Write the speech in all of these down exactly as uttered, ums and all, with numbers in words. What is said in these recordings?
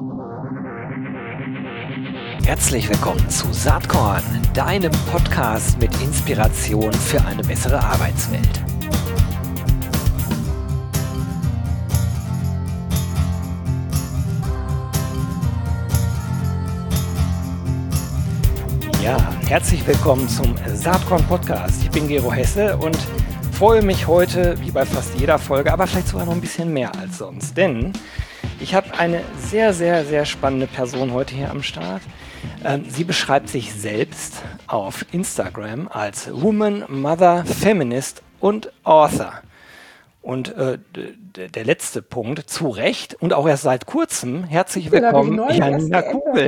Herzlich willkommen zu Saatkorn, deinem Podcast mit Inspiration für eine bessere Arbeitswelt. Ja, herzlich willkommen zum Saatkorn Podcast. Ich bin Gero Hesse und freue mich heute, wie bei fast jeder Folge, aber vielleicht sogar noch ein bisschen mehr als sonst, denn ich habe eine sehr, sehr, sehr spannende Person heute hier am Start. Ähm, sie beschreibt sich selbst auf Instagram als Woman, Mother, Feminist und Author. Und äh, d- der letzte Punkt, zu Recht und auch erst seit kurzem, herzlich willkommen, Janina Kugel.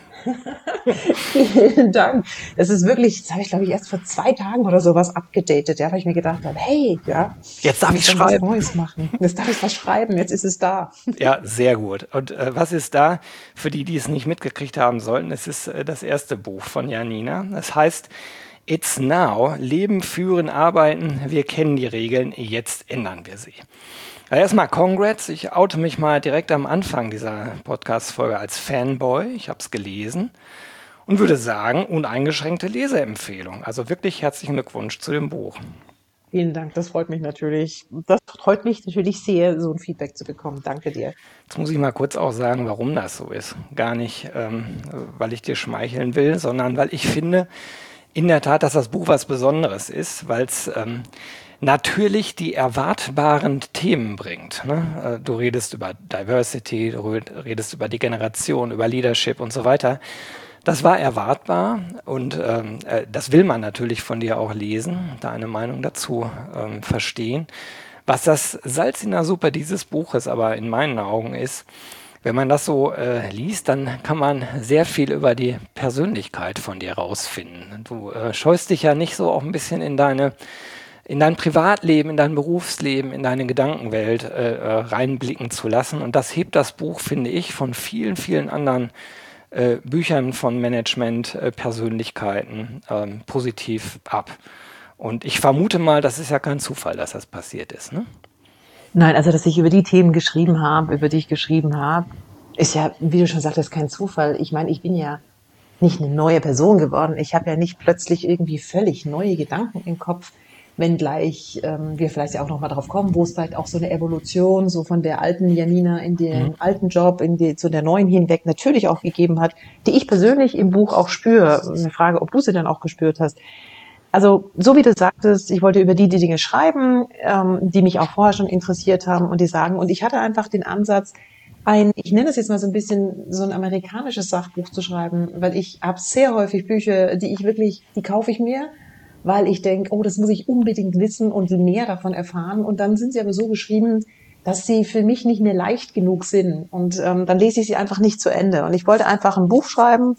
Vielen Dank. Das ist wirklich, das habe ich glaube ich erst vor zwei Tagen oder sowas abgedatet, ja, weil ich mir gedacht habe, hey, ja, jetzt darf ich was schreiben. Neues machen. Jetzt darf ich was schreiben, jetzt ist es da. Ja, sehr gut. Und äh, was ist da, für die, die es nicht mitgekriegt haben sollten, es ist äh, das erste Buch von Janina. Das heißt, It's Now, Leben, Führen, Arbeiten, wir kennen die Regeln, jetzt ändern wir sie. Also erstmal Congrats, ich oute mich mal direkt am Anfang dieser Podcast-Folge als Fanboy, ich habe es gelesen und würde sagen, uneingeschränkte Leseempfehlung. Also wirklich herzlichen Glückwunsch zu dem Buch. Vielen Dank, das freut mich natürlich. Das freut mich natürlich sehr, so ein Feedback zu bekommen. Danke dir. Jetzt muss ich mal kurz auch sagen, warum das so ist. Gar nicht, ähm, weil ich dir schmeicheln will, sondern weil ich finde, in der Tat, dass das Buch was Besonderes ist, weil es ähm, natürlich die erwartbaren Themen bringt. Ne? Du redest über Diversity, du redest über Degeneration, über Leadership und so weiter. Das war erwartbar und ähm, äh, das will man natürlich von dir auch lesen, deine Meinung dazu ähm, verstehen. Was das Salz in der Suppe dieses Buches aber in meinen Augen ist, wenn man das so äh, liest, dann kann man sehr viel über die Persönlichkeit von dir rausfinden. Du äh, scheust dich ja nicht so auch ein bisschen in deine, in dein Privatleben, in dein Berufsleben, in deine Gedankenwelt äh, äh, reinblicken zu lassen. Und das hebt das Buch, finde ich, von vielen, vielen anderen äh, Büchern von Management, äh, Persönlichkeiten äh, positiv ab. Und ich vermute mal, das ist ja kein Zufall, dass das passiert ist, ne? Nein, also dass ich über die Themen geschrieben habe, über die ich geschrieben habe, ist ja, wie du schon sagtest, kein Zufall. Ich meine, ich bin ja nicht eine neue Person geworden. Ich habe ja nicht plötzlich irgendwie völlig neue Gedanken im Kopf, wenngleich ähm, wir vielleicht ja auch nochmal drauf kommen, wo es vielleicht auch so eine Evolution so von der alten Janina in den mhm. alten Job, in die, zu der neuen hinweg natürlich auch gegeben hat, die ich persönlich im Buch auch spüre. Eine Frage, ob du sie dann auch gespürt hast. Also so wie du sagtest, ich wollte über die, die Dinge schreiben, ähm, die mich auch vorher schon interessiert haben und die sagen, und ich hatte einfach den Ansatz, ein, ich nenne es jetzt mal so ein bisschen so ein amerikanisches Sachbuch zu schreiben, weil ich habe sehr häufig Bücher, die ich wirklich, die kaufe ich mir, weil ich denke, oh, das muss ich unbedingt wissen und mehr davon erfahren. Und dann sind sie aber so geschrieben, dass sie für mich nicht mehr leicht genug sind. Und ähm, dann lese ich sie einfach nicht zu Ende. Und ich wollte einfach ein Buch schreiben,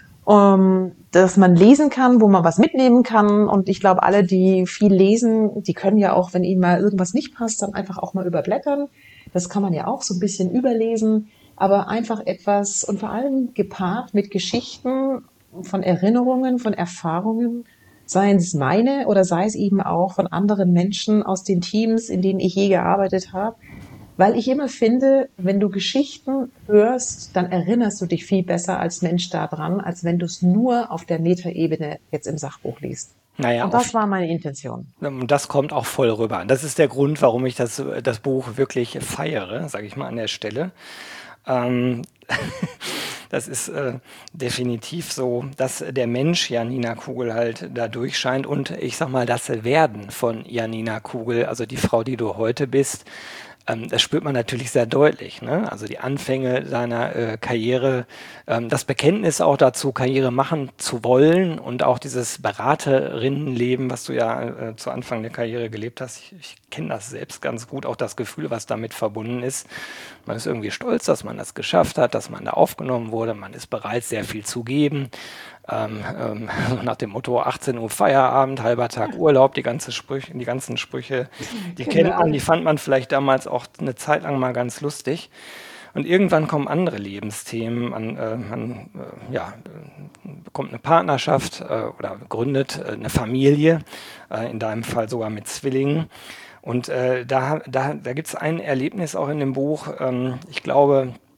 um, dass man lesen kann, wo man was mitnehmen kann. Und ich glaube, alle, die viel lesen, die können ja auch, wenn ihnen mal irgendwas nicht passt, dann einfach auch mal überblättern. Das kann man ja auch so ein bisschen überlesen. Aber einfach etwas und vor allem gepaart mit Geschichten von Erinnerungen, von Erfahrungen, seien es meine oder sei es eben auch von anderen Menschen aus den Teams, in denen ich je gearbeitet habe. Weil ich immer finde, wenn du Geschichten hörst, dann erinnerst du dich viel besser als Mensch daran, als wenn du es nur auf der Metaebene jetzt im Sachbuch liest. Naja, und das war meine Intention. Und das kommt auch voll rüber. Und das ist der Grund, warum ich das, das Buch wirklich feiere, sage ich mal an der Stelle. Ähm, das ist äh, definitiv so, dass der Mensch Janina Kugel halt da durchscheint und ich sag mal, das Werden von Janina Kugel, also die Frau, die du heute bist, ähm, das spürt man natürlich sehr deutlich, ne? Also die Anfänge seiner äh, Karriere, ähm, das Bekenntnis auch dazu, Karriere machen zu wollen und auch dieses Beraterinnenleben, was du ja äh, zu Anfang der Karriere gelebt hast. Ich, ich kenne das selbst ganz gut, auch das Gefühl, was damit verbunden ist. Man ist irgendwie stolz, dass man das geschafft hat, dass man da aufgenommen wurde. Man ist bereit, sehr viel zu geben. Ähm, ähm, nach dem Motto achtzehn Uhr Feierabend, halber Tag Urlaub, die, ganze Sprüche, die ganzen Sprüche, die kennt man, die fand man vielleicht damals auch eine Zeit lang mal ganz lustig. Und irgendwann kommen andere Lebensthemen, man, äh, man äh, ja, bekommt eine Partnerschaft äh, oder gründet äh, eine Familie, äh, in deinem Fall sogar mit Zwillingen. Und äh, da, da, da gibt es ein Erlebnis auch in dem Buch, ähm, ich glaube,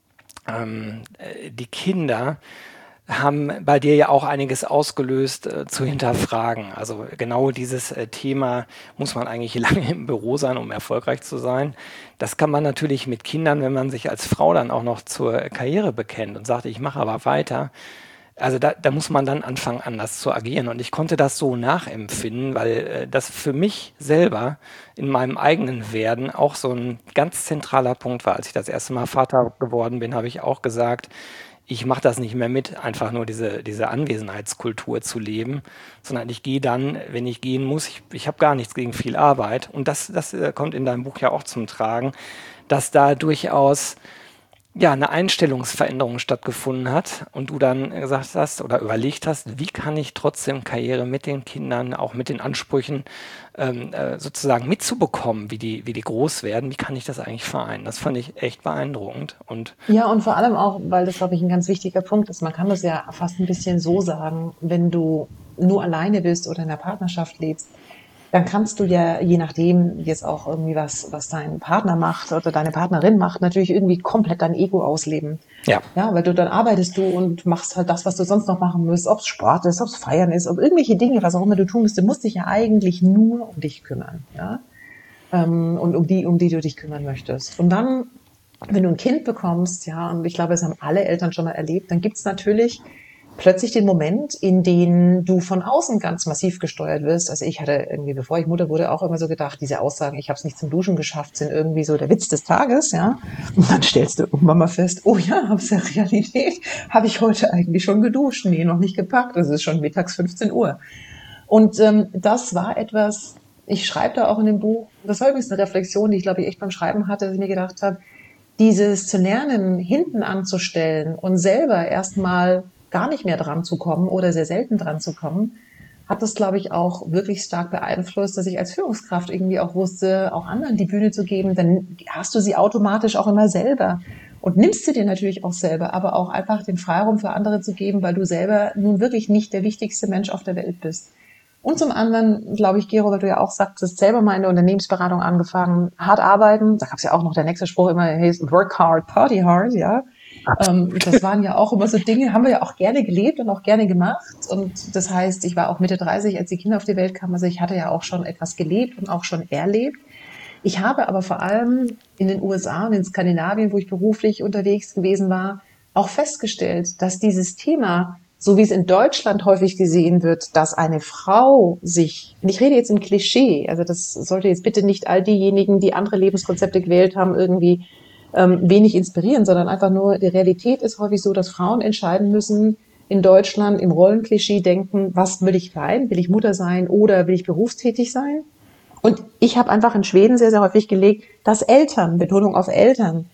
ähm, äh, die Kinder haben bei dir ja auch einiges ausgelöst, äh, zu hinterfragen. Also genau dieses äh, Thema, muss man eigentlich lange im Büro sein, um erfolgreich zu sein? Das kann man natürlich mit Kindern, wenn man sich als Frau dann auch noch zur Karriere bekennt und sagt, ich mache aber weiter. Also da, da muss man dann anfangen, anders zu agieren. Und ich konnte das so nachempfinden, weil äh, das für mich selber in meinem eigenen Werden auch so ein ganz zentraler Punkt war. Als ich das erste Mal Vater geworden bin, habe ich auch gesagt, ich mache das nicht mehr mit, einfach nur diese, diese Anwesenheitskultur zu leben, sondern ich gehe dann, wenn ich gehen muss, ich, ich habe gar nichts gegen viel Arbeit. Und das, das äh, kommt in deinem Buch ja auch zum Tragen, dass da durchaus ja, eine Einstellungsveränderung stattgefunden hat und du dann gesagt hast oder überlegt hast, wie kann ich trotzdem Karriere mit den Kindern, auch mit den Ansprüchen ähm, äh, sozusagen mitzubekommen, wie die, wie die groß werden, wie kann ich das eigentlich vereinen? Das fand ich echt beeindruckend. Und Ja, und vor allem auch, weil das, glaube ich, ein ganz wichtiger Punkt ist. Man kann das ja fast ein bisschen so sagen, wenn du nur alleine bist oder in einer Partnerschaft lebst, dann kannst du ja, je nachdem jetzt auch irgendwie was, was dein Partner macht oder deine Partnerin macht, natürlich irgendwie komplett dein Ego ausleben. ja, Ja, weil du dann arbeitest du und machst halt das, was du sonst noch machen musst, ob es Sport ist, ob es Feiern ist, ob irgendwelche Dinge, was auch immer du tun musst. Du musst dich ja eigentlich nur um dich kümmern, ja, ähm, und um die, um die du dich kümmern möchtest. Und dann, wenn du ein Kind bekommst, ja, und ich glaube, das haben alle Eltern schon mal erlebt, dann gibt's natürlich plötzlich den Moment, in dem du von außen ganz massiv gesteuert wirst. Also ich hatte irgendwie, bevor ich Mutter wurde, auch immer so gedacht, diese Aussagen, ich habe es nicht zum Duschen geschafft, sind irgendwie so der Witz des Tages, ja. Und dann stellst du irgendwann mal fest, oh ja, hab's ja Realität, habe ich heute eigentlich schon geduscht? Nee, noch nicht gepackt, es ist schon mittags fünfzehn Uhr. Und ähm, das war etwas, ich schreibe da auch in dem Buch, das war übrigens eine Reflexion, die ich glaube ich echt beim Schreiben hatte, dass ich mir gedacht habe, dieses zu lernen, hinten anzustellen und selber erstmal gar nicht mehr dran zu kommen oder sehr selten dran zu kommen, hat das, glaube ich, auch wirklich stark beeinflusst, dass ich als Führungskraft irgendwie auch wusste, auch anderen die Bühne zu geben. Dann hast du sie automatisch auch immer selber und nimmst sie dir natürlich auch selber, aber auch einfach den Freiraum für andere zu geben, weil du selber nun wirklich nicht der wichtigste Mensch auf der Welt bist. Und zum anderen, glaube ich, Gero, weil du ja auch sagtest, selber mal in der Unternehmensberatung angefangen, hart arbeiten. Da gab es ja auch noch der nächste Spruch immer, hey, work hard, party hard, ja. Ähm, das waren ja auch immer so Dinge, haben wir ja auch gerne gelebt und auch gerne gemacht. Und das heißt, ich war auch Mitte dreißig, als die Kinder auf die Welt kamen. Also ich hatte ja auch schon etwas gelebt und auch schon erlebt. Ich habe aber vor allem in den U S A und in Skandinavien, wo ich beruflich unterwegs gewesen war, auch festgestellt, dass dieses Thema, so wie es in Deutschland häufig gesehen wird, dass eine Frau sich, und ich rede jetzt im Klischee, also das sollte jetzt bitte nicht all diejenigen, die andere Lebenskonzepte gewählt haben, irgendwie ähm, wenig inspirieren, sondern einfach nur, die Realität ist häufig so, dass Frauen entscheiden müssen, in Deutschland im Rollenklischee denken, was will ich sein? Will ich Mutter sein oder will ich berufstätig sein? Und ich habe einfach in Schweden sehr, sehr häufig gelegt, dass Eltern, Betonung auf Eltern,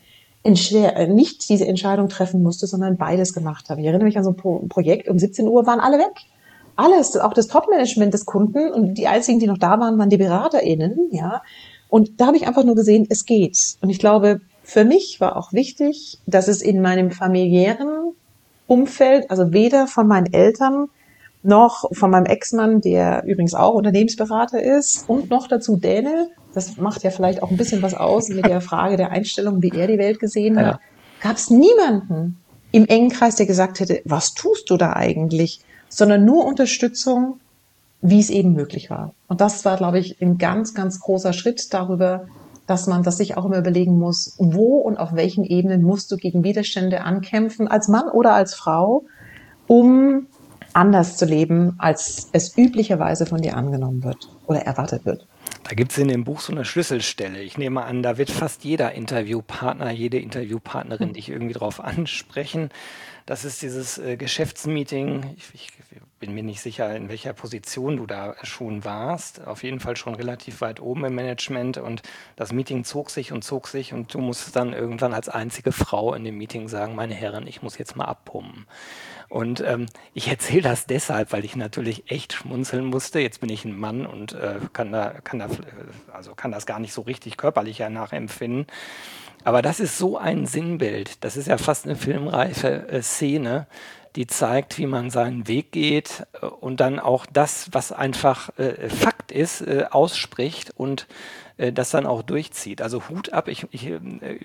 nicht diese Entscheidung treffen musste, sondern beides gemacht haben. Ich erinnere mich an so ein Projekt, um siebzehn Uhr waren alle weg. Alles, auch das Top-Management des Kunden und die einzigen, die noch da waren, waren die BeraterInnen, ja. Und da habe ich einfach nur gesehen, es geht. Und ich glaube, für mich war auch wichtig, dass es in meinem familiären Umfeld, also weder von meinen Eltern noch von meinem Ex-Mann, der übrigens auch Unternehmensberater ist und noch dazu Däne, das macht ja vielleicht auch ein bisschen was aus mit der Frage der Einstellung, wie er die Welt gesehen hat, ja. gab es niemanden im engen Kreis, der gesagt hätte, was tust du da eigentlich, sondern nur Unterstützung, wie es eben möglich war. Und das war, glaube ich, ein ganz, ganz großer Schritt darüber, dass man das sich auch immer überlegen muss, wo und auf welchen Ebenen musst du gegen Widerstände ankämpfen, als Mann oder als Frau, um anders zu leben, als es üblicherweise von dir angenommen wird oder erwartet wird. Da gibt es in dem Buch so eine Schlüsselstelle. Ich nehme an, da wird fast jeder Interviewpartner, jede Interviewpartnerin dich irgendwie drauf ansprechen. Das ist dieses äh, Geschäftsmeeting. Ich, ich bin mir nicht sicher, in welcher Position du da schon warst. Auf jeden Fall schon relativ weit oben im Management. Und das Meeting zog sich und zog sich. Und du musst dann irgendwann als einzige Frau in dem Meeting sagen, meine Herren, ich muss jetzt mal abpumpen. Und ähm, ich erzähle das deshalb, weil ich natürlich echt schmunzeln musste. Jetzt bin ich ein Mann und äh, kann, da, kann, da, also kann das gar nicht so richtig körperlich ja nachempfinden. Aber das ist so ein Sinnbild. Das ist ja fast eine filmreife äh, Szene. die zeigt, wie man seinen Weg geht äh, und dann auch das, was einfach äh, Fakt ist, äh, ausspricht und äh, das dann auch durchzieht. Also Hut ab, ich, ich äh,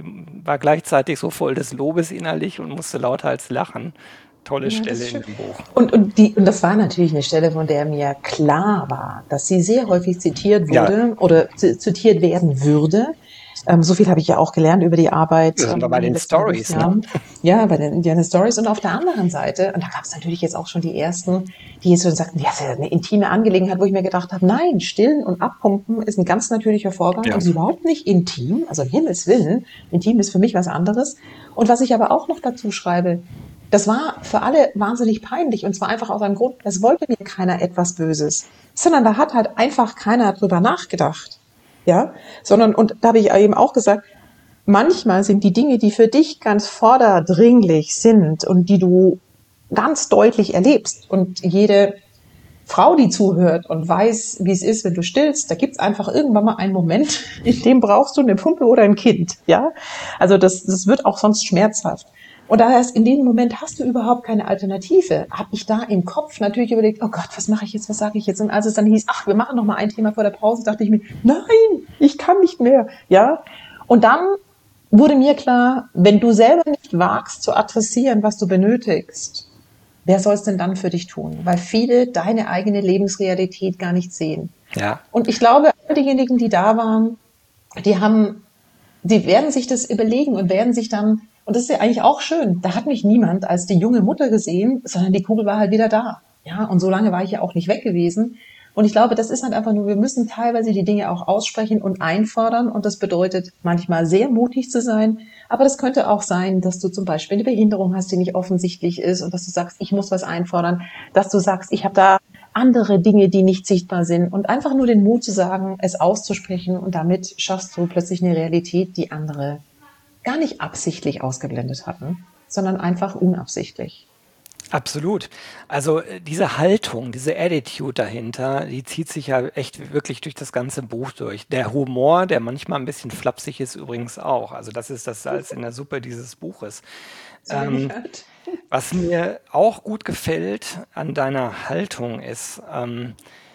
war gleichzeitig so voll des Lobes innerlich und musste lauthals lachen. Tolle Ja, das Stelle ist in schön. dem Buch. Und, und, die, und das war natürlich eine Stelle, von der mir klar war, dass sie sehr häufig zitiert Ja, wurde oder z- zitiert werden würde. Ähm, so viel habe ich ja auch gelernt über die Arbeit wir sind wir ähm, bei in den den letzten Stories, ne? Berufsjahren. Ja, bei den Indiana Stories. Und auf der anderen Seite, und da gab es natürlich jetzt auch schon die ersten, die jetzt so sagten, ja, das ist ja eine intime Angelegenheit, wo ich mir gedacht habe, nein, stillen und abpumpen ist ein ganz natürlicher Vorgang und Ja. ist überhaupt nicht intim. Also um Himmels Willen, intim ist für mich was anderes. Und was ich aber auch noch dazu schreibe, das war für alle wahnsinnig peinlich und zwar einfach aus einem Grund, es wollte mir keiner etwas Böses, sondern da hat halt einfach keiner drüber nachgedacht. Ja, sondern, und da habe ich eben auch gesagt, manchmal sind die Dinge, die für dich ganz vorderdringlich sind und die du ganz deutlich erlebst und jede Frau, die zuhört und weiß, wie es ist, wenn du stillst, da gibt's einfach irgendwann mal einen Moment, in dem brauchst du eine Pumpe oder ein Kind. Ja, also das, das wird auch sonst schmerzhaft. Und daher ist in diesem Moment hast du überhaupt keine Alternative. Habe ich da im Kopf natürlich überlegt, oh Gott, was mache ich jetzt, was sage ich jetzt? Und als es dann hieß, ach, wir machen noch mal ein Thema vor der Pause, dachte ich mir, nein, ich kann nicht mehr. Ja. Und dann wurde mir klar, wenn du selber nicht wagst zu adressieren, was du benötigst, wer soll es denn dann für dich tun? Weil viele deine eigene Lebensrealität gar nicht sehen. Ja, Und ich glaube, all diejenigen, die da waren, die haben, die werden sich das überlegen und werden sich dann, und das ist ja eigentlich auch schön, da hat mich niemand als die junge Mutter gesehen, sondern die Kugel war halt wieder da. Ja, und so lange war ich ja auch nicht weg gewesen. Und ich glaube, das ist halt einfach nur, wir müssen teilweise die Dinge auch aussprechen und einfordern. Und das bedeutet, manchmal sehr mutig zu sein. Aber das könnte auch sein, dass du zum Beispiel eine Behinderung hast, die nicht offensichtlich ist und dass du sagst, ich muss was einfordern. Dass du sagst, ich habe da andere Dinge, die nicht sichtbar sind. Und einfach nur den Mut zu sagen, es auszusprechen. Und damit schaffst du plötzlich eine Realität, die andere gar nicht absichtlich ausgeblendet hatten, sondern einfach unabsichtlich. absolut. Also äh, diese Haltung, diese Attitude dahinter, die zieht sich ja echt wirklich durch das ganze Buch durch. Der Humor, der manchmal ein bisschen flapsig ist, übrigens auch. Also das ist das Salz in der Suppe dieses Buches. So bin ich Ähm, halt. was mir auch gut gefällt an deiner Haltung ist, ähm,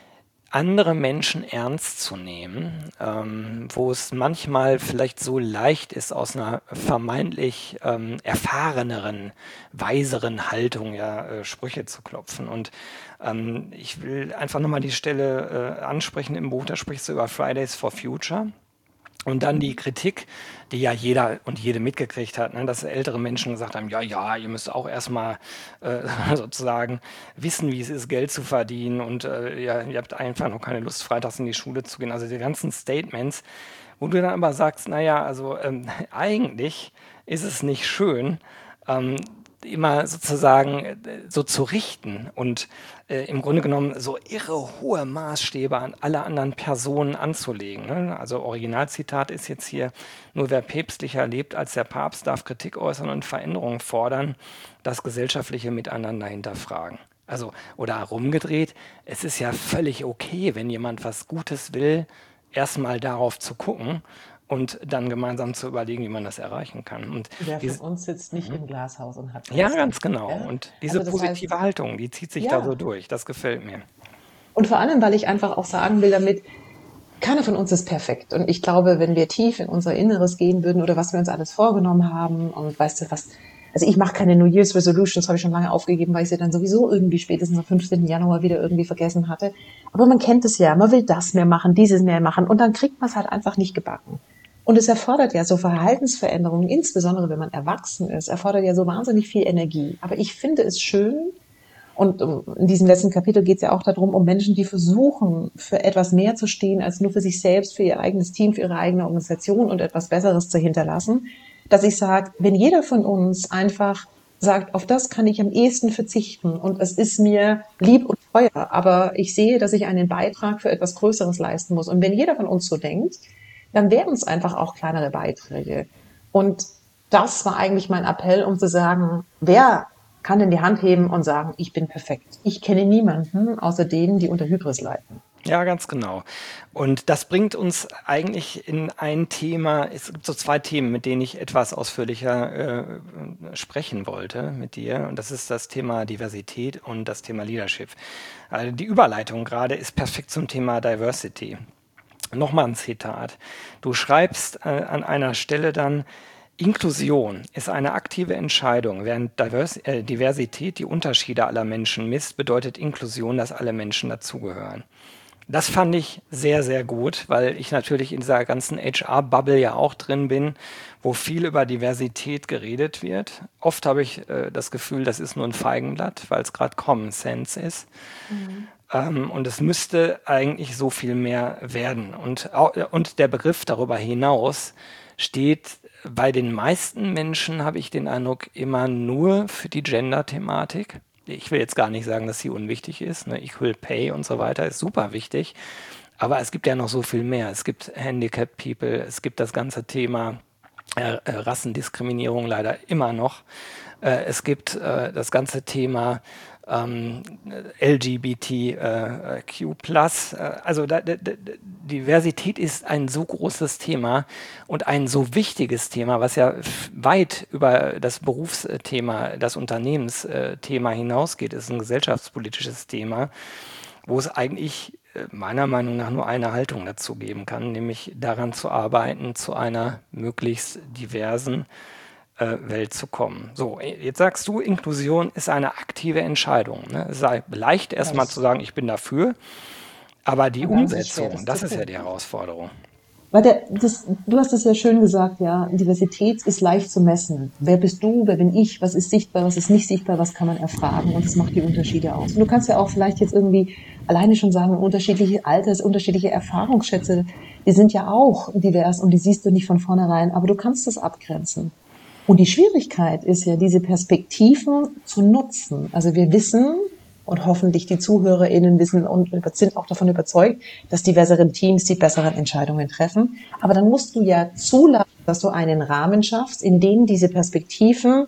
andere Menschen ernst zu nehmen, ähm, wo es manchmal vielleicht so leicht ist, aus einer vermeintlich ähm, erfahreneren, weiseren Haltung ja äh, Sprüche zu klopfen. Und ähm, ich will einfach nochmal die Stelle äh, ansprechen im Buch, da sprichst du über Fridays for Future. Und dann die Kritik, die ja jeder und jede mitgekriegt hat, ne, dass ältere Menschen gesagt haben, ja, ja, ihr müsst auch erstmal äh, sozusagen wissen, wie es ist, Geld zu verdienen und äh, ja, ihr habt einfach noch keine Lust, freitags in die Schule zu gehen. Also die ganzen Statements, wo du dann aber sagst, naja, also ähm, eigentlich ist es nicht schön, ähm, immer sozusagen äh, so zu richten und äh, im Grunde genommen so irre hohe Maßstäbe an alle anderen Personen anzulegen. Ne? Also Originalzitat ist jetzt hier, nur wer päpstlicher lebt als der Papst, darf Kritik äußern und Veränderungen fordern, das gesellschaftliche Miteinander hinterfragen. Also, oder rumgedreht, es ist ja völlig okay, wenn jemand was Gutes will, erstmal darauf zu gucken und dann gemeinsam zu überlegen, wie man das erreichen kann. Und Wer von dies, uns sitzt nicht im Glashaus und hat ja, Fenster? ganz genau. Ja? Und diese Also das heißt, positive Haltung, die zieht sich da so ja. durch. Das gefällt mir. Und vor allem, weil ich einfach auch sagen will damit, keiner von uns ist perfekt. Und ich glaube, wenn wir tief in unser Inneres gehen würden oder was wir uns alles vorgenommen haben und weißt du was, also ich mache keine New Year's Resolutions, habe ich schon lange aufgegeben, weil ich sie dann sowieso irgendwie spätestens am fünfzehnten Januar wieder irgendwie vergessen hatte. Aber man kennt es ja, man will das mehr machen, dieses mehr machen und dann kriegt man es halt einfach nicht gebacken. Und es erfordert ja so Verhaltensveränderungen, insbesondere wenn man erwachsen ist, erfordert ja so wahnsinnig viel Energie. Aber ich finde es schön, und in diesem letzten Kapitel geht es ja auch darum, um Menschen, die versuchen, für etwas mehr zu stehen, als nur für sich selbst, für ihr eigenes Team, für ihre eigene Organisation und etwas Besseres zu hinterlassen, dass ich sage, wenn jeder von uns einfach sagt, auf das kann ich am ehesten verzichten und es ist mir lieb und teuer, aber ich sehe, dass ich einen Beitrag für etwas Größeres leisten muss. Und wenn jeder von uns so denkt, dann wären es einfach auch kleinere Beiträge. Und das war eigentlich mein Appell, um zu sagen, wer kann denn die Hand heben und sagen, ich bin perfekt. Ich kenne niemanden außer denen, die unter Hybris leiden. Ja, ganz genau. Und das bringt uns eigentlich in ein Thema. Es gibt so zwei Themen, mit denen ich etwas ausführlicher äh, sprechen wollte mit dir. Und das ist das Thema Diversität und das Thema Leadership. Also die Überleitung gerade ist perfekt zum Thema Diversity. Nochmal ein Zitat. Du schreibst äh, an einer Stelle dann: Inklusion ist eine aktive Entscheidung. Während Divers äh, Diversität die Unterschiede aller Menschen misst, bedeutet Inklusion, dass alle Menschen dazugehören. Das fand ich sehr, sehr gut, weil ich natürlich in dieser ganzen H R-Bubble ja auch drin bin, wo viel über Diversität geredet wird. Oft habe ich äh, das Gefühl, das ist nur ein Feigenblatt, weil es gerade Common Sense ist. Mhm. Ähm, und es müsste eigentlich so viel mehr werden. Und, au- und der Begriff darüber hinaus steht bei den meisten Menschen, habe ich den Eindruck, immer nur für die Gender-Thematik. Ich will jetzt gar nicht sagen, dass sie unwichtig ist. Ne? Equal Pay und so weiter ist super wichtig. Aber es gibt ja noch so viel mehr. Es gibt Handicapped People, es gibt das ganze Thema äh, äh, Rassendiskriminierung leider immer noch. Äh, es gibt äh, das ganze Thema ähm, L G B T Q plus. Äh, also da, da, da, Diversität ist ein so großes Thema und ein so wichtiges Thema, was ja weit über das Berufsthema, das Unternehmensthema hinausgeht. Es ist ein gesellschaftspolitisches Thema, wo es eigentlich äh, meiner Meinung nach nur eine Haltung dazu geben kann, nämlich daran zu arbeiten, zu einer möglichst diversen äh, Welt zu kommen. So, jetzt sagst du, Inklusion ist eine aktive Entscheidung. Ne? Es sei leicht erstmal zu Das, sagen, ich bin dafür, aber die und dann ist es schwer, Umsetzung, das zu das ist ja die tun. Herausforderung. Weil der, das, du hast es ja schön gesagt, ja, Diversität ist leicht zu messen. Wer bist du, wer bin ich, was ist sichtbar, was ist nicht sichtbar, was kann man erfragen, und das macht die Unterschiede aus. Und du kannst ja auch vielleicht jetzt irgendwie alleine schon sagen, unterschiedliche Alters, unterschiedliche Erfahrungsschätze, die sind ja auch divers und die siehst du nicht von vornherein, aber du kannst das abgrenzen. Und die Schwierigkeit ist ja, diese Perspektiven zu nutzen. Also wir wissen, und hoffentlich die ZuhörerInnen wissen und sind auch davon überzeugt, dass diversere Teams die besseren Entscheidungen treffen. Aber dann musst du ja zulassen, dass du einen Rahmen schaffst, in dem diese Perspektiven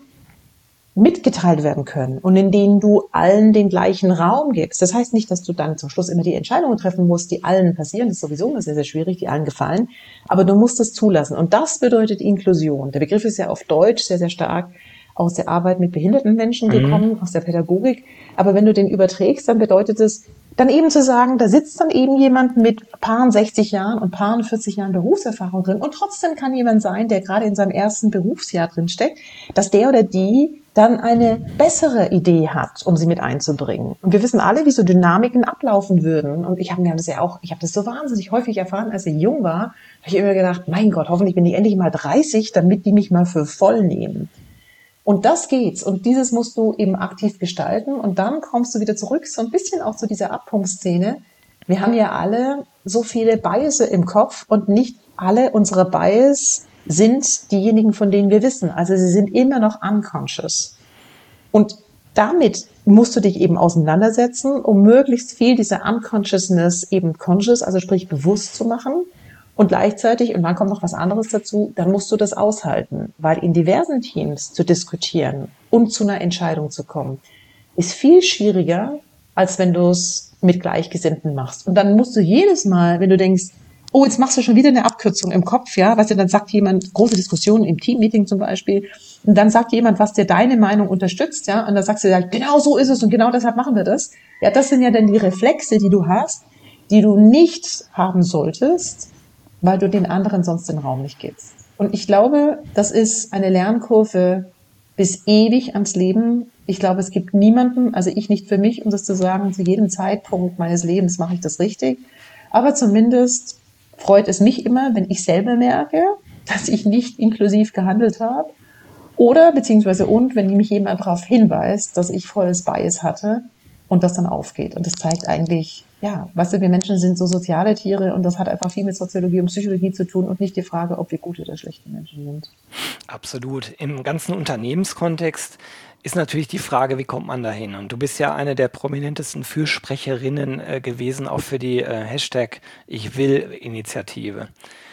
mitgeteilt werden können und in denen du allen den gleichen Raum gibst. Das heißt nicht, dass du dann zum Schluss immer die Entscheidungen treffen musst, die allen passieren. Das ist sowieso immer sehr, sehr schwierig, die allen gefallen. Aber du musst es zulassen. Und das bedeutet Inklusion. Der Begriff ist ja auf Deutsch sehr, sehr stark aus der Arbeit mit behinderten Menschen Mhm. gekommen, aus der Pädagogik. Aber wenn du den überträgst, dann bedeutet es, dann eben zu sagen, da sitzt dann eben jemand mit paaren sechzig Jahren und paaren vierzig Jahren Berufserfahrung drin, und trotzdem kann jemand sein, der gerade in seinem ersten Berufsjahr drin steckt, dass der oder die dann eine bessere Idee hat, um sie mit einzubringen. Und wir wissen alle, wie so Dynamiken ablaufen würden. Und ich habe mir das ja auch, ich habe das so wahnsinnig häufig erfahren, als ich jung war, habe ich immer gedacht, mein Gott, hoffentlich bin ich endlich mal dreißig, damit die mich mal für voll nehmen. Und das geht's. Und dieses musst du eben aktiv gestalten. Und dann kommst du wieder zurück, so ein bisschen auch zu dieser Abpumpszene. Wir haben ja alle so viele Biases im Kopf, und nicht alle unsere Bias sind diejenigen, von denen wir wissen. Also sie sind immer noch unconscious. Und damit musst du dich eben auseinandersetzen, um möglichst viel dieser Unconsciousness eben conscious, also sprich bewusst zu machen. Und gleichzeitig, und dann kommt noch was anderes dazu, dann musst du das aushalten, weil in diversen Teams zu diskutieren und zu einer Entscheidung zu kommen, ist viel schwieriger, als wenn du es mit Gleichgesinnten machst. Und dann musst du jedes Mal, wenn du denkst, oh, jetzt machst du schon wieder eine Abkürzung im Kopf, ja, weißt du, dann sagt jemand, große Diskussionen im Teammeeting zum Beispiel, und dann sagt jemand, was dir deine Meinung unterstützt, ja, und dann sagst du ja, genau so ist es und genau deshalb machen wir das. Ja, das sind ja dann die Reflexe, die du hast, die du nicht haben solltest, weil du den anderen sonst den Raum nicht gibst. Und ich glaube, das ist eine Lernkurve bis ewig ans Leben. Ich glaube, es gibt niemanden, also ich nicht für mich, um das zu sagen, zu jedem Zeitpunkt meines Lebens mache ich das richtig. Aber zumindest freut es mich immer, wenn ich selber merke, dass ich nicht inklusiv gehandelt habe. Oder, beziehungsweise und, wenn mich jemand darauf hinweist, dass ich volles Bias hatte und das dann aufgeht. Und das zeigt eigentlich, ja, weißt du, wir Menschen sind so soziale Tiere, und das hat einfach viel mit Soziologie und Psychologie zu tun und nicht die Frage, ob wir gute oder schlechte Menschen sind. Absolut. Im ganzen Unternehmenskontext ist natürlich die Frage, wie kommt man dahin? Und du bist ja eine der prominentesten Fürsprecherinnen äh, gewesen, auch für die äh, Hashtag Ich will-Initiative.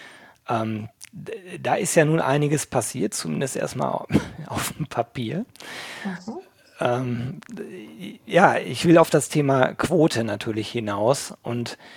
Ähm, d- da ist ja nun einiges passiert, zumindest erstmal auf dem Papier. Mhm. Ähm, ja, ich will auf das Thema Quote natürlich hinaus. Und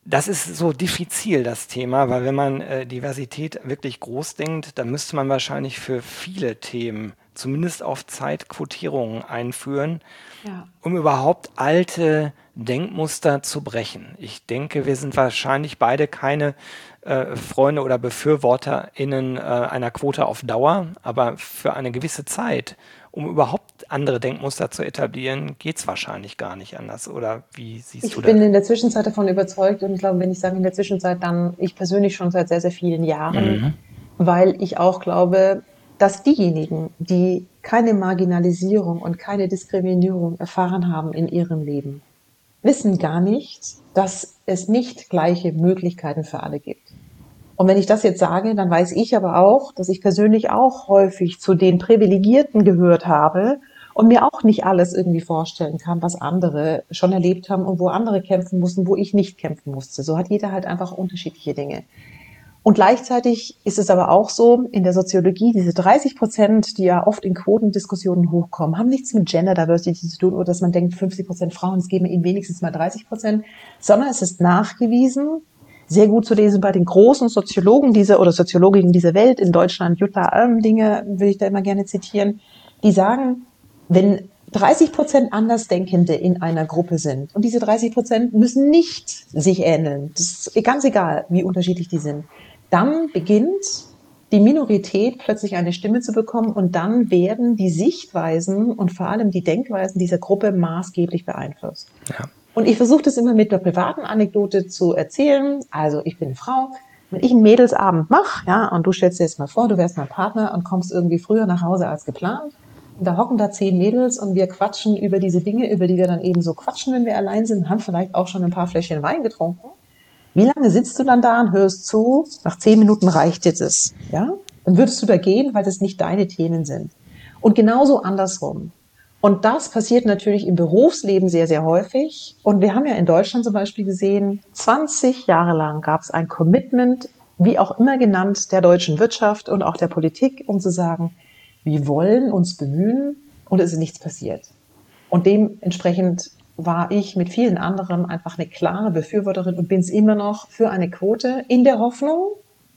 Das ist so diffizil, das Thema, weil wenn man äh, Diversität wirklich groß denkt, dann müsste man wahrscheinlich für viele Themen zumindest auf Zeit Quotierungen einführen, Ja. um überhaupt alte Denkmuster zu brechen. Ich denke, wir sind wahrscheinlich beide keine äh, Freunde oder BefürworterInnen äh, einer Quote auf Dauer, aber für eine gewisse Zeit, um überhaupt andere Denkmuster zu etablieren, geht es wahrscheinlich gar nicht anders. Oder wie siehst du Ich das? bin in der Zwischenzeit davon überzeugt und ich glaube, wenn ich sage in der Zwischenzeit, dann ich persönlich schon seit sehr, sehr vielen Jahren, Mhm. weil ich auch glaube, dass diejenigen, die keine Marginalisierung und keine Diskriminierung erfahren haben in ihrem Leben, wissen gar nicht, dass es nicht gleiche Möglichkeiten für alle gibt. Und wenn ich das jetzt sage, dann weiß ich aber auch, dass ich persönlich auch häufig zu den Privilegierten gehört habe und mir auch nicht alles irgendwie vorstellen kann, was andere schon erlebt haben und wo andere kämpfen mussten, wo ich nicht kämpfen musste. So hat jeder halt einfach unterschiedliche Dinge. Und gleichzeitig ist es aber auch so, in der Soziologie, diese dreißig Prozent, die ja oft in Quotendiskussionen hochkommen, haben nichts mit Gender Diversity zu tun oder dass man denkt, fünfzig Prozent Frauen, es geben ihnen wenigstens mal dreißig Prozent, sondern es ist nachgewiesen, sehr gut zu lesen bei den großen Soziologen dieser oder Soziologinnen dieser Welt, in Deutschland, Jutta Almdinger, will ich da immer gerne zitieren, die sagen, wenn dreißig Prozent Andersdenkende in einer Gruppe sind und diese dreißig Prozent müssen nicht sich ähneln, das ist ganz egal, wie unterschiedlich die sind, dann beginnt die Minorität plötzlich eine Stimme zu bekommen und dann werden die Sichtweisen und vor allem die Denkweisen dieser Gruppe maßgeblich beeinflusst. Ja. Und ich versuche das immer mit einer privaten Anekdote zu erzählen. Also ich bin eine Frau, wenn ich einen Mädelsabend mache, ja, und du stellst dir jetzt mal vor, du wärst mein Partner und kommst irgendwie früher nach Hause als geplant. Und da hocken da zehn Mädels und wir quatschen über diese Dinge, über die wir dann eben so quatschen, wenn wir allein sind, haben vielleicht auch schon ein paar Fläschchen Wein getrunken. Wie lange sitzt du dann da und hörst zu? Nach zehn Minuten reicht dir das, ja? Dann würdest du da gehen, weil das nicht deine Themen sind. Und genauso andersrum. Und das passiert natürlich im Berufsleben sehr, sehr häufig. Und wir haben ja in Deutschland zum Beispiel gesehen, zwanzig Jahre lang gab es ein Commitment, wie auch immer genannt, der deutschen Wirtschaft und auch der Politik, um zu sagen, wir wollen uns bemühen und es ist nichts passiert. Und dementsprechend war ich mit vielen anderen einfach eine klare Befürworterin und bin es immer noch für eine Quote in der Hoffnung,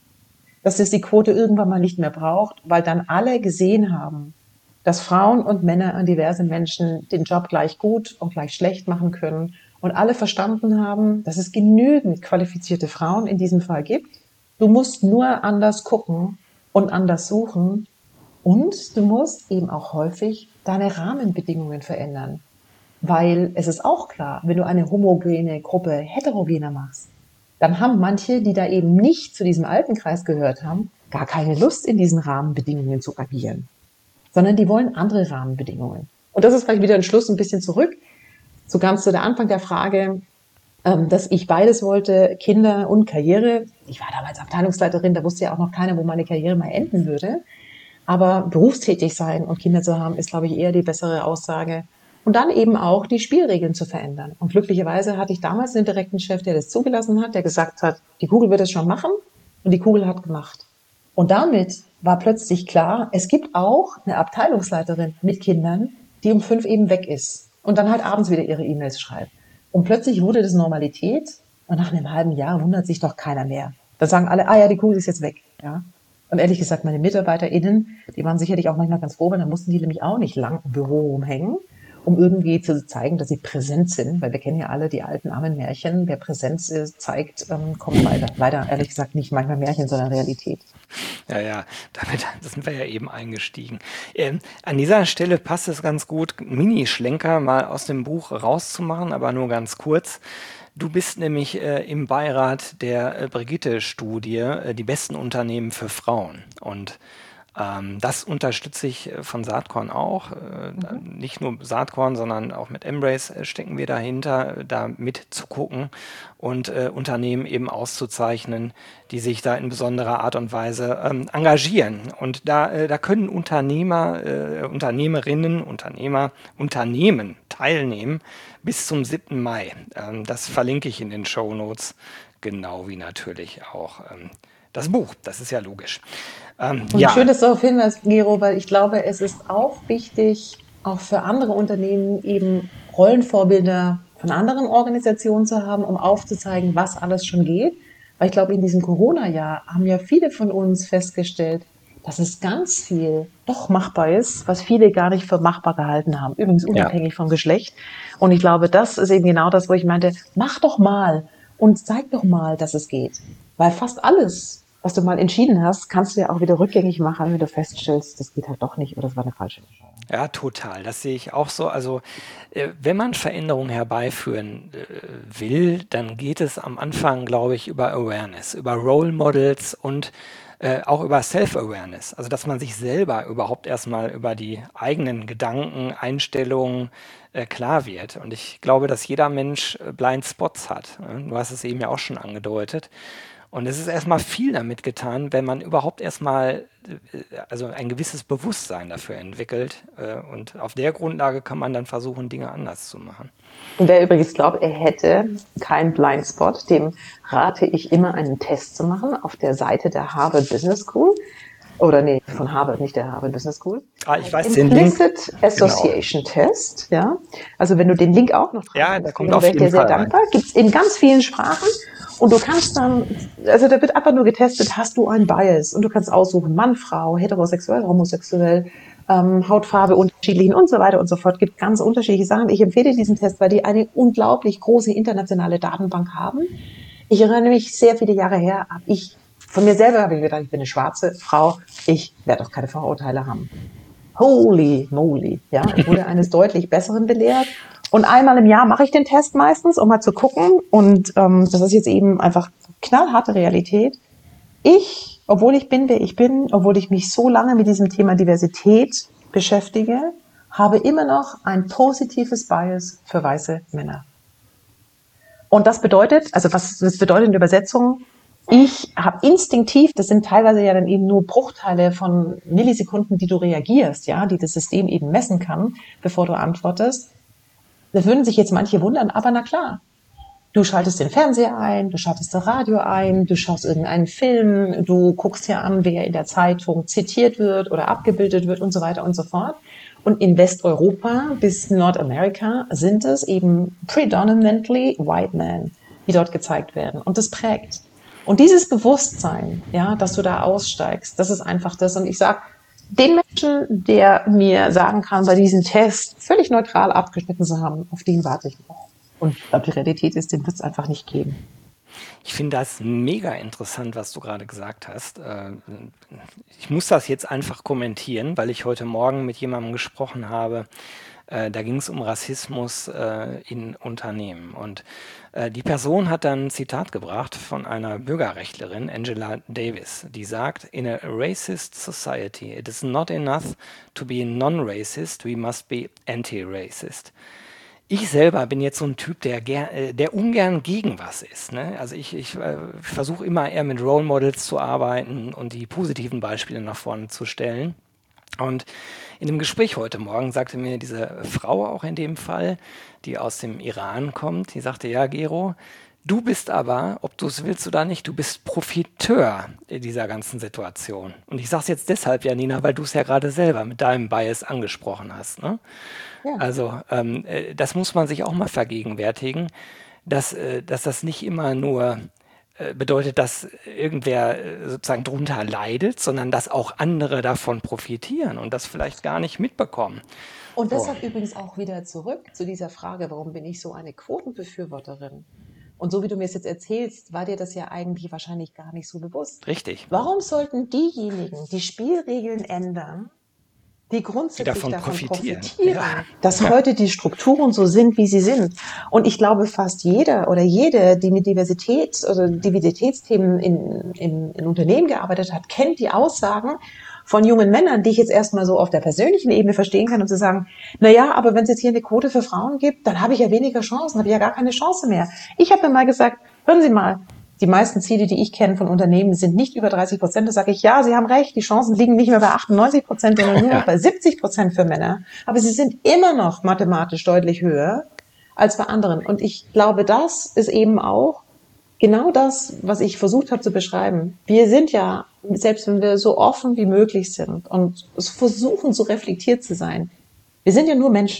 dass es die Quote irgendwann mal nicht mehr braucht, weil dann alle gesehen haben, dass Frauen und Männer und diverse Menschen den Job gleich gut und gleich schlecht machen können und alle verstanden haben, dass es genügend qualifizierte Frauen in diesem Fall gibt. Du musst nur anders gucken und anders suchen und du musst eben auch häufig deine Rahmenbedingungen verändern. Weil es ist auch klar, wenn du eine homogene Gruppe heterogener machst, dann haben manche, die da eben nicht zu diesem alten Kreis gehört haben, gar keine Lust, in diesen Rahmenbedingungen zu agieren, sondern die wollen andere Rahmenbedingungen. Und das ist vielleicht wieder ein Schluss ein bisschen zurück, so ganz zu der Anfang der Frage, dass ich beides wollte, Kinder und Karriere. Ich war damals Abteilungsleiterin, da wusste ja auch noch keiner, wo meine Karriere mal enden würde. Aber berufstätig sein und Kinder zu haben, ist, glaube ich, eher die bessere Aussage. Und dann eben auch die Spielregeln zu verändern. Und glücklicherweise hatte ich damals einen direkten Chef, der das zugelassen hat, der gesagt hat, die Kugel wird es schon machen. Und die Kugel hat gemacht. Und damit war plötzlich klar, es gibt auch eine Abteilungsleiterin mit Kindern, die um fünf eben weg ist und dann halt abends wieder ihre E-Mails schreibt. Und plötzlich wurde das Normalität und nach einem halben Jahr wundert sich doch keiner mehr. Da sagen alle, ah ja, die Kugel ist jetzt weg. Ja. Und ehrlich gesagt, meine MitarbeiterInnen, die waren sicherlich auch manchmal ganz froh, weil dann mussten die nämlich auch nicht lang im Büro rumhängen, um irgendwie zu zeigen, dass sie präsent sind, weil wir kennen ja alle die alten armen Märchen. Wer Präsenz zeigt, kommt weiter. Leider, ehrlich gesagt, nicht manchmal Märchen, sondern Realität. Ja, ja, damit sind wir ja eben eingestiegen. Ähm, an dieser Stelle passt es ganz gut, Mini-Schlenker mal aus dem Buch rauszumachen, aber nur ganz kurz. Du bist nämlich äh, im Beirat der äh, Brigitte-Studie, äh, die besten Unternehmen für Frauen. Und ähm, das unterstütze ich von Saatkorn auch. Äh, Mhm. Nicht nur Saatkorn, sondern auch mit Embrace äh, stecken wir dahinter, da mitzugucken und äh, Unternehmen eben auszuzeichnen, die sich da in besonderer Art und Weise ähm, engagieren. Und da, äh, da können Unternehmer, äh, Unternehmerinnen, Unternehmer, Unternehmen teilnehmen bis zum siebten Mai. Ähm, das verlinke ich in den Shownotes, genau wie natürlich auch ähm, das Buch. Das ist ja logisch. Ähm, Und ja, schön, dass du darauf hinweist, Gero, weil ich glaube, es ist auch wichtig, auch für andere Unternehmen eben Rollenvorbilder von anderen Organisationen zu haben, um aufzuzeigen, was alles schon geht. Weil ich glaube, in diesem Corona-Jahr haben ja viele von uns festgestellt, dass es ganz viel doch machbar ist, was viele gar nicht für machbar gehalten haben. Übrigens Ja. unabhängig vom Geschlecht. Und ich glaube, das ist eben genau das, wo ich meinte, mach doch mal und zeig doch mal, dass es geht. Weil fast alles, was du mal entschieden hast, kannst du ja auch wieder rückgängig machen, wenn du feststellst, das geht halt doch nicht oder das war eine falsche Entscheidung. Ja, total. Das sehe ich auch so. Also, äh, wenn man Veränderungen herbeiführen äh, will, dann geht es am Anfang, glaube ich, über Awareness, über Role Models und äh, auch über Self-Awareness. Also, dass man sich selber überhaupt erstmal über die eigenen Gedanken, Einstellungen äh, klar wird. Und ich glaube, dass jeder Mensch äh, Blind Spots hat. Ne? Du hast es eben ja auch schon angedeutet. Und es ist erstmal viel damit getan, wenn man überhaupt erstmal äh, also ein gewisses Bewusstsein dafür entwickelt. Äh, und auf der Grundlage kann man dann versuchen, Dinge anders zu machen. Und wer übrigens glaubt, er hätte keinen Blindspot, dem rate ich immer einen Test zu machen auf der Seite der Harvard Business School. Oder nee, von Harvard, nicht der Harvard Business School. Ah, ich weiß den Link. Implicit Association Test, ja. Also wenn du den Link auch noch dran Ja, hast, der kommt dann auf wäre ich jeden dir sehr Fall rein. dankbar. Gibt es in ganz vielen Sprachen. Und du kannst dann, also da wird einfach nur getestet, hast du einen Bias? Und du kannst aussuchen, Mann, Frau, heterosexuell, homosexuell, ähm, Hautfarbe unterschiedlichen und so weiter und so fort. Gibt ganz unterschiedliche Sachen. Ich empfehle diesen Test, weil die eine unglaublich große internationale Datenbank haben. Ich erinnere mich, sehr viele Jahre her, habe ich, von mir selber habe ich gedacht, ich bin eine schwarze Frau, ich werde auch keine Vorurteile haben. Holy moly, ja, ich wurde eines deutlich Besseren belehrt. Und einmal im Jahr mache ich den Test meistens, um mal zu gucken. Und ähm, das ist jetzt eben einfach knallharte Realität. Ich, obwohl ich bin, wer ich bin, obwohl ich mich so lange mit diesem Thema Diversität beschäftige, habe immer noch ein positives Bias für weiße Männer. Und das bedeutet, also was das bedeutet in der Übersetzung, ich habe instinktiv, das sind teilweise ja dann eben nur Bruchteile von Millisekunden, die du reagierst, ja, die das System eben messen kann, bevor du antwortest. Da würden sich jetzt manche wundern, aber na klar, du schaltest den Fernseher ein, du schaltest das Radio ein, du schaust irgendeinen Film, du guckst dir an, wer in der Zeitung zitiert wird oder abgebildet wird und so weiter und so fort. Und in Westeuropa bis Nordamerika sind es eben predominantly white men, die dort gezeigt werden. Und das prägt. Und dieses Bewusstsein, ja, dass du da aussteigst, das ist einfach das. Und ich sage, den Menschen, der mir sagen kann, bei diesem Test völlig neutral abgeschnitten zu haben, auf den warte ich noch. Und ich glaube, die Realität ist, den wird es einfach nicht geben. Ich finde das mega interessant, was du gerade gesagt hast. Äh, Ich muss das jetzt einfach kommentieren, weil ich heute Morgen mit jemandem gesprochen habe. Äh, Da ging es um Rassismus äh, in Unternehmen. Und äh, die Person hat dann ein Zitat gebracht von einer Bürgerrechtlerin, Angela Davis, die sagt, in a racist society, it is not enough to be non-racist, we must be anti-racist. Ich selber bin jetzt so ein Typ, der, ger äh, der ungern gegen was ist. Ne? Also ich, ich äh, versuche immer eher mit Role Models zu arbeiten und die positiven Beispiele nach vorne zu stellen. Und in dem Gespräch heute Morgen sagte mir diese Frau auch in dem Fall, die aus dem Iran kommt, die sagte, ja Gero, du bist aber, ob du es willst oder nicht, du bist Profiteur in dieser ganzen Situation. Und ich sage es jetzt deshalb, Janina, weil du es ja gerade selber mit deinem Bias angesprochen hast. Ne? Ja. Also ähm, äh, das muss man sich auch mal vergegenwärtigen, dass, äh, dass das nicht immer nur äh, bedeutet, dass irgendwer äh, sozusagen drunter leidet, sondern dass auch andere davon profitieren und das vielleicht gar nicht mitbekommen. Und So, deshalb übrigens auch wieder zurück zu dieser Frage, warum bin ich so eine Quotenbefürworterin? Und so wie du mir es jetzt erzählst, war dir das ja eigentlich wahrscheinlich gar nicht so bewusst. richtig. Warum sollten diejenigen die Spielregeln ändern, die Die grundsätzlich davon davon profitieren. profitieren, Ja, dass heute die Strukturen so sind, wie sie sind? Und ich glaube, fast jeder oder jede, die mit Diversität oder Diversitätsthemen in, in, in Unternehmen gearbeitet hat, kennt die Aussagen von jungen Männern, die ich jetzt erstmal so auf der persönlichen Ebene verstehen kann, um zu sagen, na ja, aber wenn es jetzt hier eine Quote für Frauen gibt, dann habe ich ja weniger Chancen, habe ich ja gar keine Chance mehr. Ich habe mir mal gesagt, hören Sie mal, die meisten Ziele, die ich kenne von Unternehmen, sind nicht über dreißig Prozent. Da sage ich, ja, Sie haben recht, die Chancen liegen nicht mehr bei achtundneunzig Prozent, sondern nur noch ja, bei siebzig Prozent für Männer. Aber sie sind immer noch mathematisch deutlich höher als bei anderen. Und ich glaube, das ist eben auch genau das, was ich versucht habe zu beschreiben. Wir sind ja, selbst wenn wir so offen wie möglich sind und versuchen, so reflektiert zu sein, wir sind ja nur Menschen.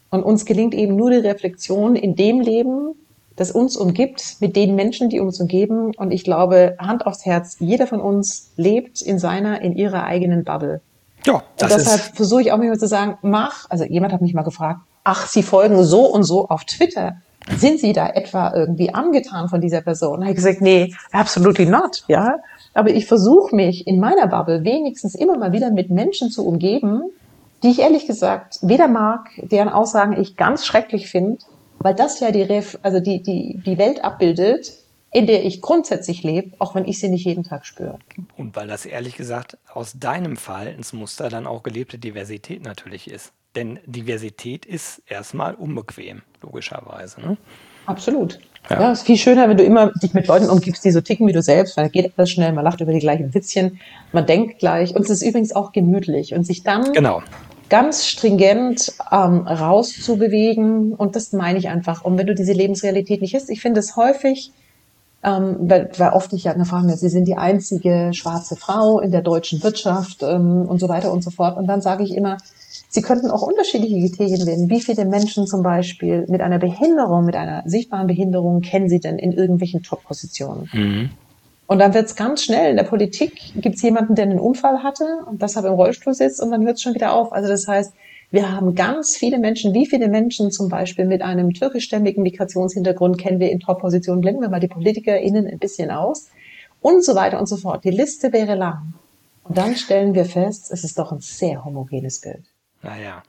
Und uns gelingt eben nur die Reflexion in dem Leben, das uns umgibt, mit den Menschen, die uns umgeben. Und ich glaube, Hand aufs Herz, jeder von uns lebt in seiner, in ihrer eigenen Bubble. Ja, das und deshalb ist versuche ich auch manchmal zu sagen, mach, also jemand hat mich mal gefragt, ach, Sie folgen so und so auf Twitter. Sind Sie da etwa irgendwie angetan von dieser Person? Da habe ich gesagt, nee, absolutely not, ja. Aber ich versuche mich in meiner Bubble wenigstens immer mal wieder mit Menschen zu umgeben, die ich ehrlich gesagt weder mag, deren Aussagen ich ganz schrecklich finde, weil das ja die, Ref, also die, die, die Welt abbildet, in der ich grundsätzlich lebe, auch wenn ich sie nicht jeden Tag spüre. Und weil das ehrlich gesagt aus deinem Verhaltensmuster dann auch gelebte Diversität natürlich ist. Denn Diversität ist erstmal unbequem, logischerweise. Ne? Absolut. Ja. Ja, es ist viel schöner, wenn du immer dich mit Leuten umgibst, die so ticken wie du selbst, weil da geht alles schnell, man lacht über die gleichen Witzchen, man denkt gleich und es ist übrigens auch gemütlich und sich dann Genau. ganz stringent ähm, rauszubewegen und das meine ich einfach. Und wenn du diese Lebensrealität nicht hast, ich finde es häufig, ähm, weil, weil oft ich ja eine Frage, Sie sind die einzige schwarze Frau in der deutschen Wirtschaft ähm, und so weiter und so fort. Und dann sage ich immer, Sie könnten auch unterschiedliche Kriterien wählen. Wie viele Menschen zum Beispiel mit einer Behinderung, mit einer sichtbaren Behinderung kennen Sie denn in irgendwelchen Top-Positionen? Mhm. Und dann wird es ganz schnell. In der Politik gibt es jemanden, der einen Unfall hatte und deshalb im Rollstuhl sitzt und dann hört es schon wieder auf. Also das heißt, wir haben ganz viele Menschen. Wie viele Menschen zum Beispiel mit einem türkischstämmigen Migrationshintergrund kennen wir in Top-Positionen? Blenden wir mal die PolitikerInnen ein bisschen aus und so weiter und so fort. Die Liste wäre lang. Und dann stellen wir fest, es ist doch ein sehr homogenes Bild. Naja,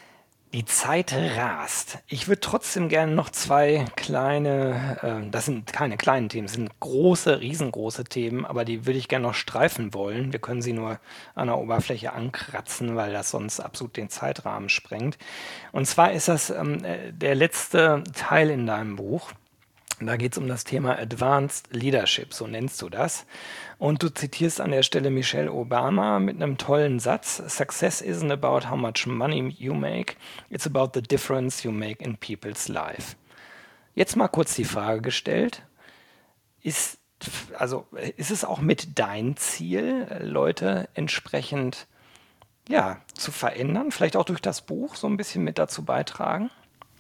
die Zeit rast. Ich würde trotzdem gerne noch zwei kleine, äh, das sind keine kleinen Themen, das sind große, riesengroße Themen, aber die würde ich gerne noch streifen wollen. Wir können sie nur an der Oberfläche ankratzen, weil das sonst absolut den Zeitrahmen sprengt. Und zwar ist das ähm, der letzte Teil in deinem Buch. Da geht es um das Thema Advanced Leadership, so nennst du das. Und du zitierst an der Stelle Michelle Obama mit einem tollen Satz: Success isn't about how much money you make, it's about the difference you make in people's life. Jetzt mal kurz die Frage gestellt, ist, also, ist es auch mit dein Ziel, Leute entsprechend ja, zu verändern, vielleicht auch durch das Buch so ein bisschen mit dazu beitragen?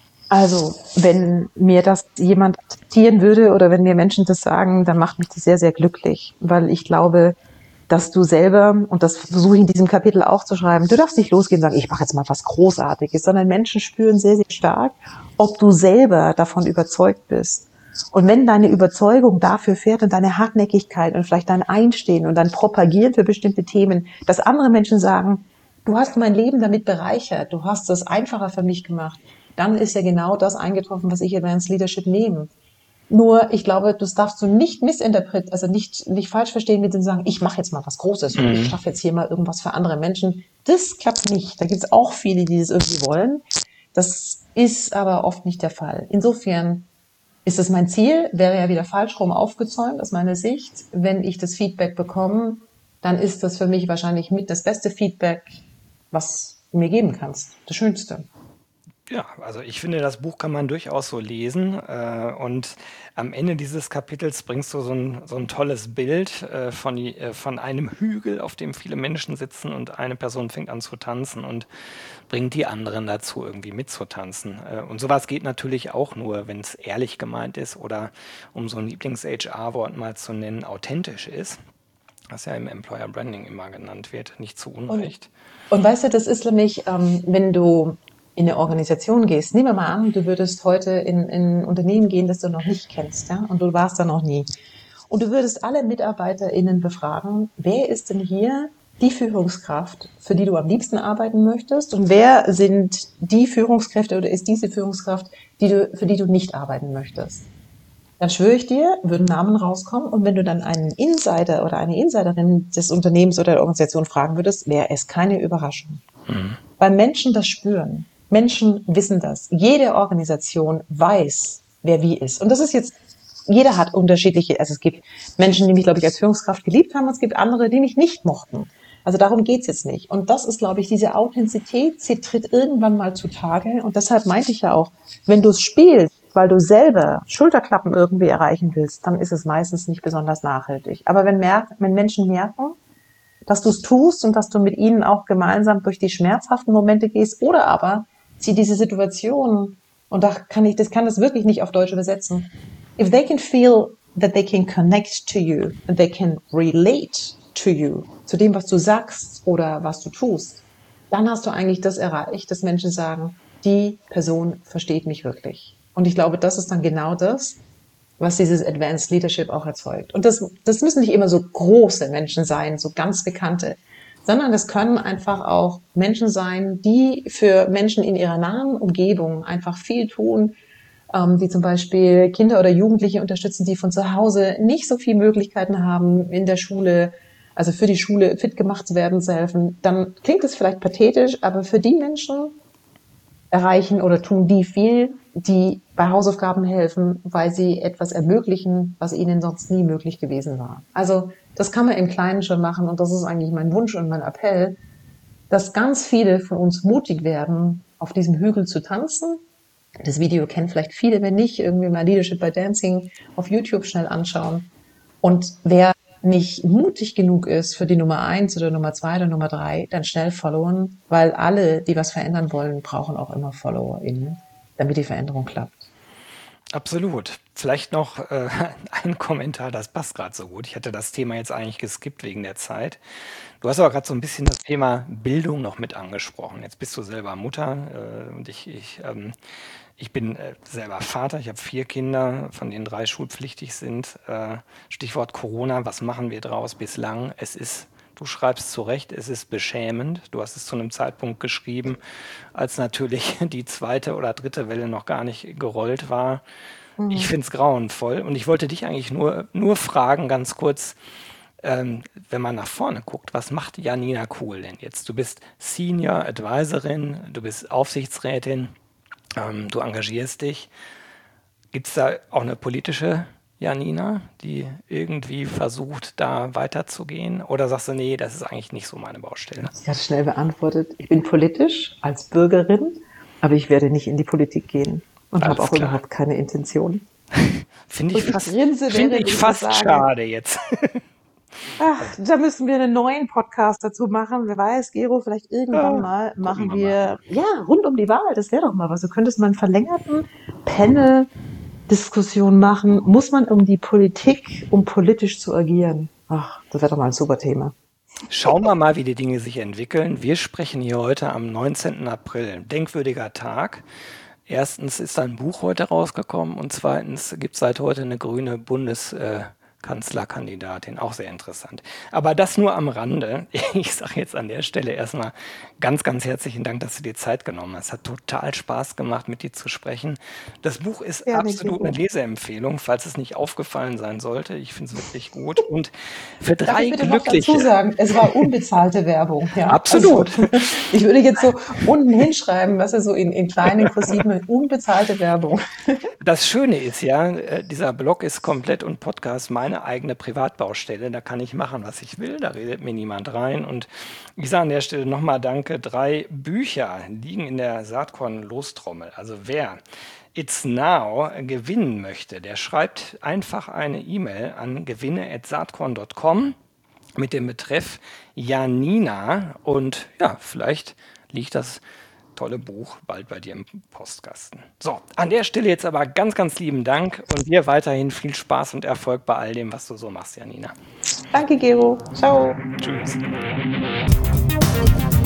Also, wenn mir das jemand zitieren würde oder wenn mir Menschen das sagen, dann macht mich das sehr, sehr glücklich, weil ich glaube, dass du selber, und das versuche ich in diesem Kapitel auch zu schreiben, du darfst nicht losgehen und sagen, ich mache jetzt mal was Großartiges, sondern Menschen spüren sehr, sehr stark, ob du selber davon überzeugt bist. Und wenn deine Überzeugung dafür fährt und deine Hartnäckigkeit und vielleicht dein Einstehen und dein Propagieren für bestimmte Themen, dass andere Menschen sagen, du hast mein Leben damit bereichert, du hast es einfacher für mich gemacht, dann ist ja genau das eingetroffen, was ich Advanced Leadership nehme. Nur, ich glaube, das darfst du nicht missinterpretieren, also nicht, nicht falsch verstehen mit dem sagen, ich mache jetzt mal was Großes und ich schaffe jetzt hier mal irgendwas für andere Menschen. Das klappt nicht. Da gibt es auch viele, die das irgendwie wollen. Das ist aber oft nicht der Fall. Insofern ist es mein Ziel, wäre ja wieder falsch rum aufgezäumt aus meiner Sicht. Wenn ich das Feedback bekomme, dann ist das für mich wahrscheinlich mit das beste Feedback, was du mir geben kannst. Das Schönste. Ja, also ich finde, das Buch kann man durchaus so lesen äh, und am Ende dieses Kapitels bringst du so ein, so ein tolles Bild äh, von, die, äh, von einem Hügel, auf dem viele Menschen sitzen und eine Person fängt an zu tanzen und bringt die anderen dazu, irgendwie mitzutanzen. Äh, und sowas geht natürlich auch nur, wenn es ehrlich gemeint ist oder, um so ein Lieblings-H R-Wort mal zu nennen, authentisch ist, was ja im Employer Branding immer genannt wird, nicht zu Unrecht. Und, und weißt du, das ist nämlich, ähm, wenn du in eine Organisation gehst, nehmen wir mal an, du würdest heute in, in ein Unternehmen gehen, das du noch nicht kennst, ja, und du warst da noch nie. Und du würdest alle MitarbeiterInnen befragen, wer ist denn hier die Führungskraft, für die du am liebsten arbeiten möchtest? Und wer sind die Führungskräfte oder ist diese Führungskraft, die du, für die du nicht arbeiten möchtest? Dann schwöre ich dir, würden Namen rauskommen. Und wenn du dann einen Insider oder eine Insiderin des Unternehmens oder der Organisation fragen würdest, wäre es keine Überraschung. Mhm. Weil Menschen das spüren. Menschen wissen das. Jede Organisation weiß, wer wie ist. Und das ist jetzt, jeder hat unterschiedliche, also es gibt Menschen, die mich, glaube ich, als Führungskraft geliebt haben, und es gibt andere, die mich nicht mochten. Also darum geht's jetzt nicht. Und das ist, glaube ich, diese Authentizität, sie tritt irgendwann mal zutage. Und deshalb meinte ich ja auch, wenn du es spielst, weil du selber Schulterklappen irgendwie erreichen willst, dann ist es meistens nicht besonders nachhaltig. Aber wenn, merk, wenn Menschen merken, dass du es tust und dass du mit ihnen auch gemeinsam durch die schmerzhaften Momente gehst oder aber sie diese Situation, und da kann ich, das kann das wirklich nicht auf Deutsch übersetzen. If they can feel that they can connect to you and they can relate to you, zu dem, was du sagst oder was du tust, dann hast du eigentlich das erreicht, dass Menschen sagen, die Person versteht mich wirklich. Und ich glaube, das ist dann genau das, was dieses Advanced Leadership auch erzeugt. Und das, das müssen nicht immer so große Menschen sein, so ganz bekannte, sondern das können einfach auch Menschen sein, die für Menschen in ihrer nahen Umgebung einfach viel tun, ähm, die zum Beispiel Kinder oder Jugendliche unterstützen, die von zu Hause nicht so viele Möglichkeiten haben, in der Schule, also für die Schule fit gemacht zu werden, zu helfen. Dann klingt es vielleicht pathetisch, aber für die Menschen erreichen oder tun die viel, die bei Hausaufgaben helfen, weil sie etwas ermöglichen, was ihnen sonst nie möglich gewesen war. Also das kann man im Kleinen schon machen und das ist eigentlich mein Wunsch und mein Appell, dass ganz viele von uns mutig werden, auf diesem Hügel zu tanzen. Das Video kennen vielleicht viele, wenn nicht, irgendwie mal Leadership by Dancing auf YouTube schnell anschauen. Und wer nicht mutig genug ist für die Nummer eins oder Nummer zwei oder Nummer drei, dann schnell followen, weil alle, die was verändern wollen, brauchen auch immer FollowerInnen, damit die Veränderung klappt. Absolut. Vielleicht noch äh, ein Kommentar, das passt gerade so gut. Ich hatte das Thema jetzt eigentlich geskippt wegen der Zeit. Du hast aber gerade so ein bisschen das Thema Bildung noch mit angesprochen. Jetzt bist du selber Mutter äh, und ich, ich, ähm, ich bin äh, selber Vater. Ich habe vier Kinder, von denen drei schulpflichtig sind. Äh, Stichwort Corona, was machen wir draus bislang? Es ist, du schreibst zu Recht, es ist beschämend. Du hast es zu einem Zeitpunkt geschrieben, als natürlich die zweite oder dritte Welle noch gar nicht gerollt war. Mhm. Ich finde es grauenvoll und ich wollte dich eigentlich nur, nur fragen, ganz kurz, ähm, wenn man nach vorne guckt, was macht Janina Kuhl denn jetzt? Du bist Senior Advisorin, du bist Aufsichtsrätin, ähm, du engagierst dich. Gibt es da auch eine politische Janina, die irgendwie versucht, da weiterzugehen? Oder sagst du, nee, das ist eigentlich nicht so meine Baustelle? Ich hatte schnell beantwortet, ich bin politisch als Bürgerin, aber ich werde nicht in die Politik gehen und habe auch klar. überhaupt keine Intention. Finde ich, find ich fast schade jetzt. Ach, da müssen wir einen neuen Podcast dazu machen. Wer weiß, Gero, vielleicht irgendwann ja, mal machen wir, wir ja, rund um die Wahl. Das wäre doch mal was. Du könntest mal einen verlängerten Panel-Diskussion machen. Muss man um die Politik, um politisch zu agieren? Ach, das wäre doch mal ein super Thema. Schauen wir mal, wie die Dinge sich entwickeln. Wir sprechen hier heute am neunzehnten April. Denkwürdiger Tag. Erstens ist ein Buch heute rausgekommen und zweitens gibt es seit heute eine grüne Bundes- äh, Kanzlerkandidatin, auch sehr interessant. Aber das nur am Rande. Ich sage jetzt an der Stelle erstmal ganz, ganz herzlichen Dank, dass du dir Zeit genommen hast. Es hat total Spaß gemacht, mit dir zu sprechen. Das Buch ist ja, absolut eine Leseempfehlung, falls es nicht aufgefallen sein sollte. Ich finde es wirklich gut. Und für drei Darf ich bitte Glückliche... noch dazu sagen, es war unbezahlte Werbung. Ja. Absolut. Also, ich würde jetzt so unten hinschreiben, was er so in, in kleinen Kursiven, unbezahlte Werbung. Das Schöne ist ja, dieser Blog ist komplett und Podcast meine eigene Privatbaustelle. Da kann ich machen, was ich will. Da redet mir niemand rein. Und ich sage an der Stelle nochmal Danke. Drei Bücher liegen in der Saatkorn-Lostrommel. Also wer It's Now gewinnen möchte, der schreibt einfach eine E-Mail an gewinne at saatkorn punkt com mit dem Betreff Janina. Und ja, vielleicht liegt das tolle Buch bald bei dir im Postkasten. So, an der Stelle jetzt aber ganz, ganz lieben Dank und dir weiterhin viel Spaß und Erfolg bei all dem, was du so machst, Janina. Danke, Gero. Ciao. Tschüss.